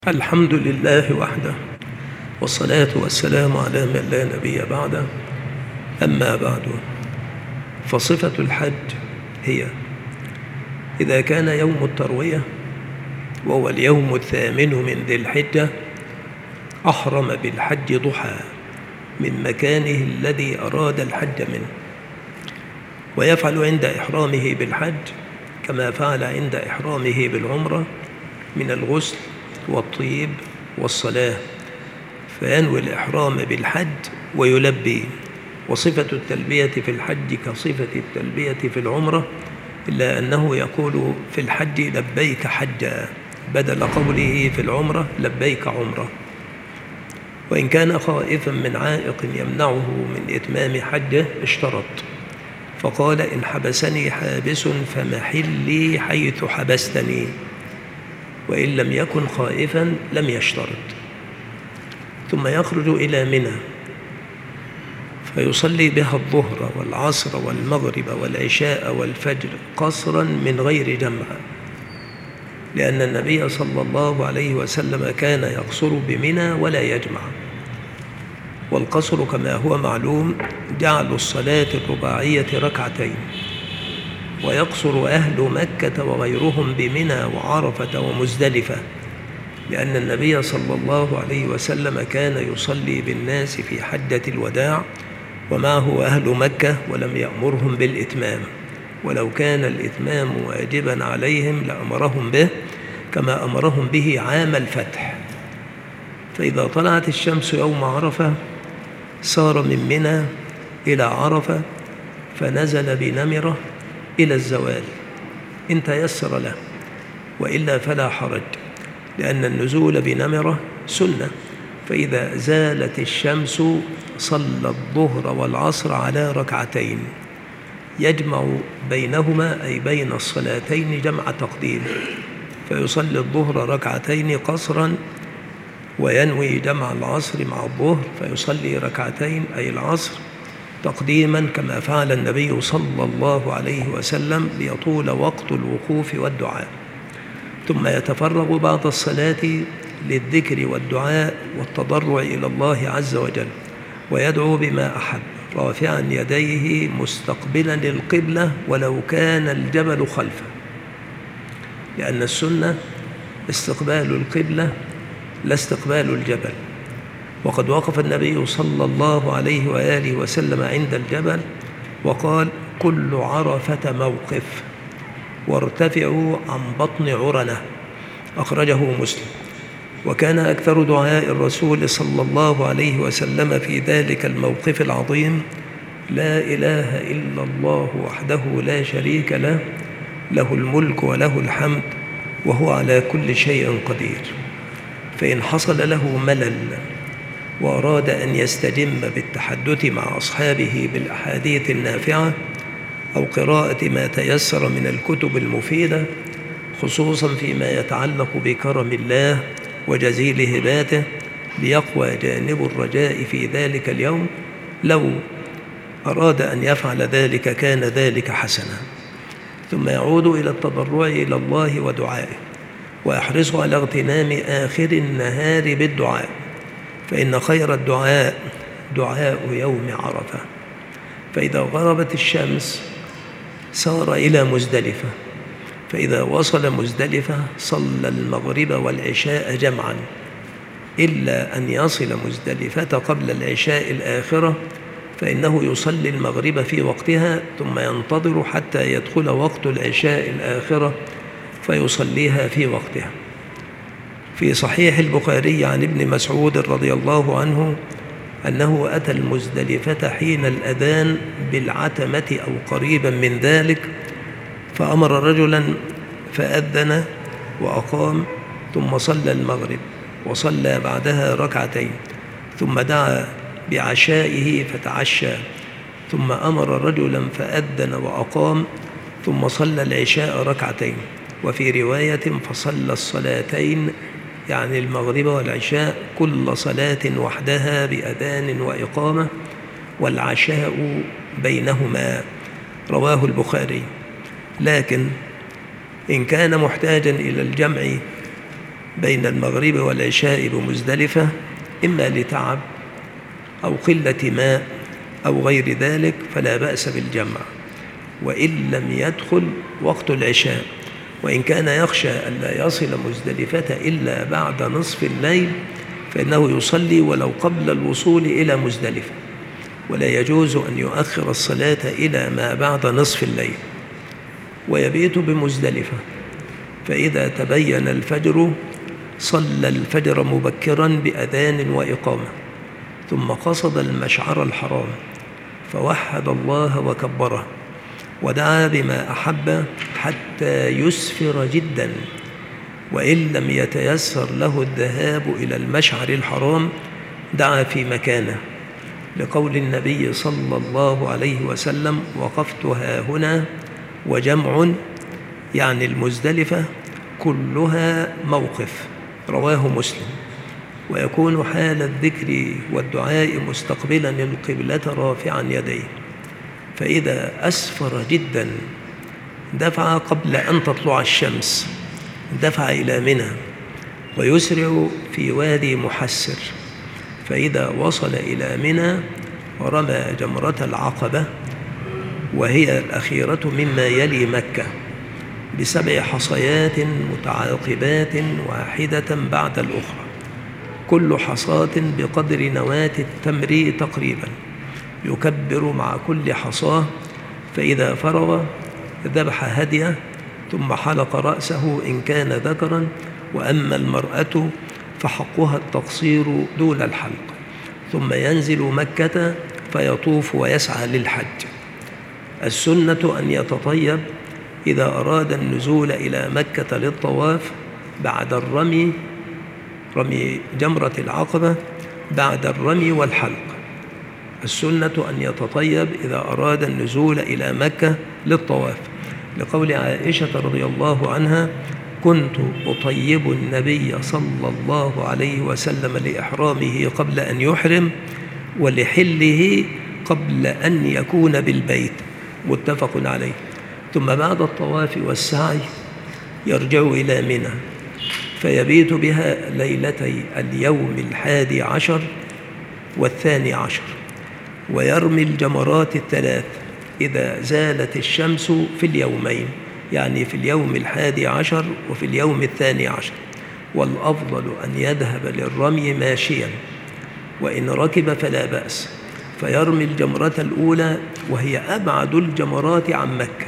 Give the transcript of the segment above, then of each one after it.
الحمد لله وحده، والصلاة والسلام على من لا نبي بعده. أما بعد، فصفة الحج هي: إذا كان يوم التروية وهو اليوم 8 من ذي الحجة، أحرم بالحج ضحى من مكانه الذي أراد الحج منه، ويفعل عند إحرامه بالحج كما فعل عند إحرامه بالعمرة من الغسل والطيب والصلاة، فينوي الإحرام بالحج ويلبي. وصفة التلبية في الحج كصفة التلبية في العمرة، إلا أنه يقول في الحج لبيك حجا بدل قوله في العمرة لبيك عمرة. وإن كان خائفا من عائق يمنعه من إتمام حجه اشترط، فقال: إن حبسني حابس فمحلي حيث حبستني. وإن لم يكن خائفا لم يشترط. ثم يخرج إلى منى فيصلي بها الظهر والعصر والمغرب والعشاء والفجر قصرا من غير جمع، لأن النبي صلى الله عليه وسلم كان يقصر بمنى ولا يجمع. والقصر كما هو معلوم جعل الصلاة الرباعية ركعتين. ويقصر أهل مكة وغيرهم بمنى وعرفة ومزدلفة، لأن النبي صلى الله عليه وسلم كان يصلي بالناس في حجة الوداع ومعه أهل مكة، ولم يأمرهم بالإتمام، ولو كان الإتمام واجبا عليهم لأمرهم به كما أمرهم به عام الفتح. فإذا طلعت الشمس يوم عرفة سار من منى إلى عرفة، فنزل بنمرة إلى الزوال إن تيسر له، وإلا فلا حرج، لأن النزول بنمرة سنة. فإذا زالت الشمس صلى الظهر والعصر على ركعتين يجمع بينهما، أي بين الصلاتين، جمع تقديم، فيصلي الظهر ركعتين قصرا وينوي جمع العصر مع الظهر، فيصلي ركعتين أي العصر تقديما كما فعل النبي صلى الله عليه وسلم ليطول وقت الوقوف والدعاء. ثم يتفرغ بعد الصلاة للذكر والدعاء والتضرع إلى الله عز وجل، ويدعو بما أحب رافعا يديه مستقبلا القبلة ولو كان الجبل خلفه، لأن السنة استقبال القبلة لا استقبال الجبل. وقد وقف النبي صلى الله عليه وآله وسلم عند الجبل وقال: كل عرفة موقف وارتفعوا عن بطن عرنة، أخرجه مسلم. وكان أكثر دعاء الرسول صلى الله عليه وسلم في ذلك الموقف العظيم: لا إله إلا الله وحده لا شريك له، له الملك وله الحمد وهو على كل شيء قدير. فإن حصل له ملل وأراد أن يستجم بالتحدث مع أصحابه بالأحاديث النافعة أو قراءة ما تيسر من الكتب المفيدة، خصوصا فيما يتعلق بكرم الله وجزيل هباته، ليقوى جانب الرجاء في ذلك اليوم، لو أراد أن يفعل ذلك كان ذلك حسنا. ثم يعود إلى التضرع إلى الله ودعائه، ويحرص على اغتنام آخر النهار بالدعاء، فإن خير الدعاء دعاء يوم عرفة. فإذا غربت الشمس سار إلى مزدلفة، فإذا وصل مزدلفة صلى المغرب والعشاء جمعا، إلا أن يصل مزدلفة قبل العشاء الآخرة، فإنه يصلي المغرب في وقتها ثم ينتظر حتى يدخل وقت العشاء الآخرة فيصليها في وقتها. في صحيح البخاري عن ابن مسعود رضي الله عنه أنه أتى المزدلفة حين الأذان بالعتمة أو قريبا من ذلك، فأمر رجلا فأذن وأقام، ثم صلى المغرب وصلى بعدها ركعتين، ثم دعا بعشائه فتعشى، ثم أمر رجلا فأذن وأقام، ثم صلى العشاء ركعتين. وفي رواية فصلى الصلاتين، يعني المغرب والعشاء، كل صلاة وحدها بأذان وإقامة، والعشاء بينهما، رواه البخاري. لكن إن كان محتاجا إلى الجمع بين المغرب والعشاء بمزدلفة إما لتعب أو قلة ماء أو غير ذلك فلا بأس بالجمع، وإن لم يدخل وقت العشاء، وإن كان يخشى أن لا يصل مزدلفة إلا بعد نصف الليل فإنه يصلي ولو قبل الوصول إلى مزدلفة، ولا يجوز أن يؤخر الصلاة إلى ما بعد نصف الليل، ويبيت بمزدلفة. فإذا تبين الفجر صلى الفجر مبكرا بأذان وإقامة، ثم قصد المشعر الحرام فوحد الله وكبره ودعا بما أحب حتى يسفر جدا، وإن لم يتيسر له الذهاب إلى المشعر الحرام دعا في مكانه، لقول النبي صلى الله عليه وسلم: وقفت هاهنا، وجمع يعني المزدلفة كلها موقف، رواه مسلم. ويكون حال الذكر والدعاء مستقبلا القبلة رافعا يديه، فإذا أسفر جدا دفع قبل أن تطلع الشمس، دفع إلى منى ويسرع في وادي محسر، فإذا وصل إلى منى رمى جمرة العقبة وهي الأخيرة مما يلي مكة ب7 حصيات متعاقبات واحدة بعد الأخرى، كل حصاة بقدر نواة التمر تقريبا، يكبر مع كل حصاة، فإذا فرغ ذبح هديه ثم حلق رأسه إن كان ذكرا، وأما المرأة فحقها التقصير دون الحلق، ثم ينزل مكة فيطوف ويسعى للحج. السنة أن يتطيب إذا أراد النزول إلى مكة للطواف بعد الرمي، رمي جمرة العقبة بعد الرمي والحلق. السنة أن يتطيب إذا أراد النزول إلى مكة للطواف، لقول عائشة رضي الله عنها: كنت أطيب النبي صلى الله عليه وسلم لإحرامه قبل أن يحرم، ولحله قبل أن يكون بالبيت، متفق عليه. ثم بعد الطواف والسعي يرجع إلى منى فيبيت بها ليلتي اليوم 11 و12، ويرمي الجمرات 3 إذا زالت الشمس في اليومين، يعني في اليوم 11 وفي اليوم 12، والأفضل أن يذهب للرمي ماشيا، وإن ركب فلا بأس، فيرمي الجمرة الأولى وهي أبعد الجمرات عن مكة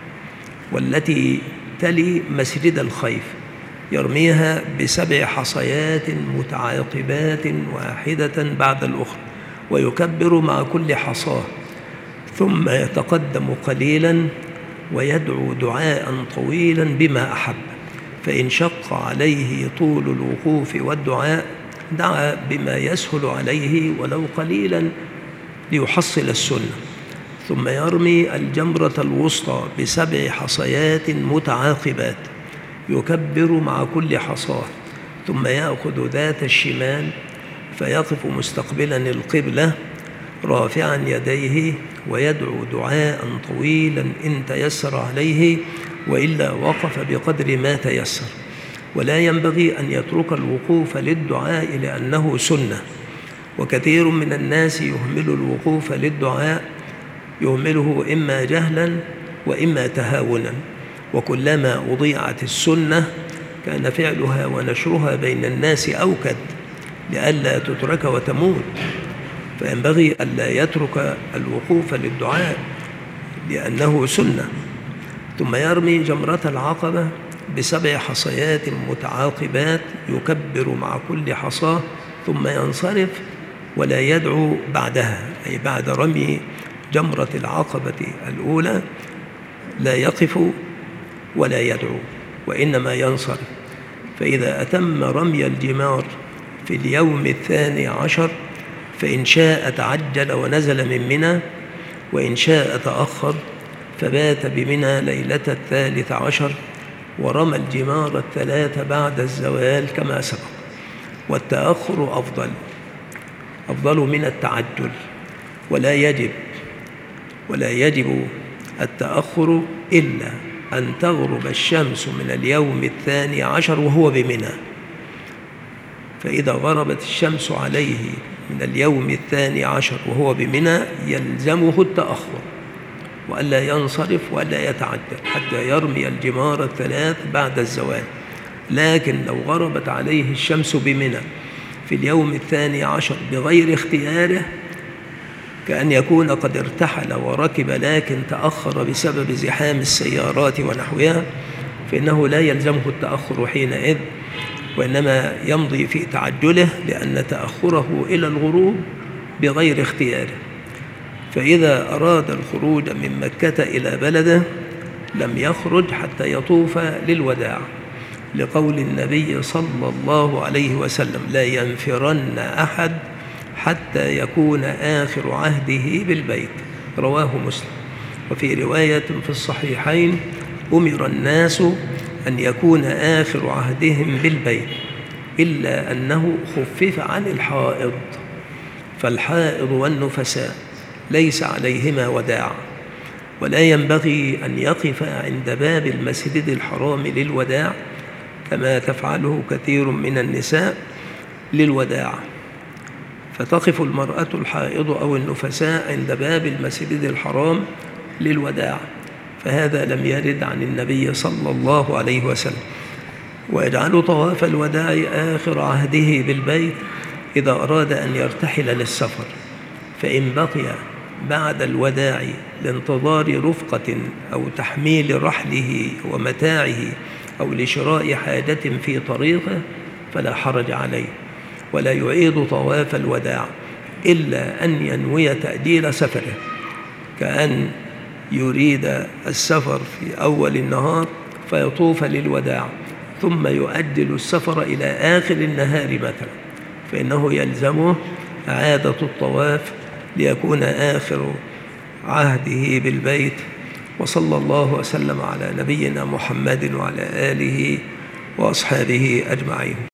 والتي تلي مسجد الخيف، يرميها ب7 حصيات متعاقبات واحدة بعد الأخرى، ويكبر مع كل حصاة، ثم يتقدم قليلا ويدعو دعاء طويلا بما أحب، فإن شق عليه طول الوقوف والدعاء دعا بما يسهل عليه ولو قليلا ليحصل السنة، ثم يرمي الجمرة الوسطى ب7 حصيات متعاقبات، يكبر مع كل حصاة، ثم يأخذ ذات الشمال فيقف مستقبلا القبلة رافعا يديه ويدعو دعاء طويلا إن تيسر عليه، وإلا وقف بقدر ما تيسر. ولا ينبغي أن يترك الوقوف للدعاء لأنه سنة، وكثير من الناس يهمل الوقوف للدعاء، يهمله إما جهلا وإما تهاونا، وكلما أضيعت السنة كان فعلها ونشرها بين الناس أوكد لئلا تترك وتموت، فينبغي ألا يترك الوقوف للدعاء لأنه سنة. ثم يرمي جمرة العقبة ب7 حصيات متعاقبات، يكبر مع كل حصاة، ثم ينصرف ولا يدعو بعدها، أي بعد رمي جمرة العقبة الأولى لا يقف ولا يدعو وإنما ينصرف. فإذا أتم رمي الجمار في اليوم 12 فإن شاء تعجل ونزل من منى، وإن شاء تأخر فبات بمنى ليلة 13 ورمى الجمار 3 بعد الزوال كما سبق. والتأخر أفضل من التعجل، ولا يجب التأخر إلا أن تغرب الشمس من اليوم 12 وهو بمنى، فإذا غربت الشمس عليه من اليوم 12 وهو بمنى يلزمه التأخر، وألا ينصرف وألا يتعجل حتى يرمي الجمار الثلاث بعد الزوال. لكن لو غربت عليه الشمس بمنى في اليوم 12 بغير اختياره، كأن يكون قد ارتحل وركب لكن تأخر بسبب زحام السيارات ونحوها، فإنه لا يلزمه التأخر حينئذ، وإنما يمضي في تعجله، لأن تأخره إلى الغروب بغير اختياره. فإذا أراد الخروج من مكة إلى بلده لم يخرج حتى يطوف للوداع، لقول النبي صلى الله عليه وسلم: لا ينفرن أحد حتى يكون آخر عهده بالبيت، رواه مسلم. وفي رواية في الصحيحين: أمر الناس أن يكون آخر عهدهم بالبيت، إلا أنه خفف عن الحائض، فالحائض والنفساء ليس عليهما وداع، ولا ينبغي أن يقف عند باب المسجد الحرام للوداع كما تفعله كثير من النساء للوداع، فتقف المرأة الحائض أو النفساء عند باب المسجد الحرام للوداع، فهذا لم يرد عن النبي صلى الله عليه وسلم. ويجعل طواف الوداع آخر عهده بالبيت إذا أراد أن يرتحل للسفر، فإن بقي بعد الوداع لانتظار رفقة أو تحميل رحله ومتاعه أو لشراء حاجة في طريقه فلا حرج عليه، ولا يعيد طواف الوداع إلا أن ينوي تأجيل سفره، كأن يريد السفر في أول النهار فيطوف للوداع ثم يؤجل السفر إلى آخر النهار مثلا، فإنه يلزمه إعادة الطواف ليكون آخر عهده بالبيت. وصلى الله وسلم على نبينا محمد وعلى آله وأصحابه أجمعين.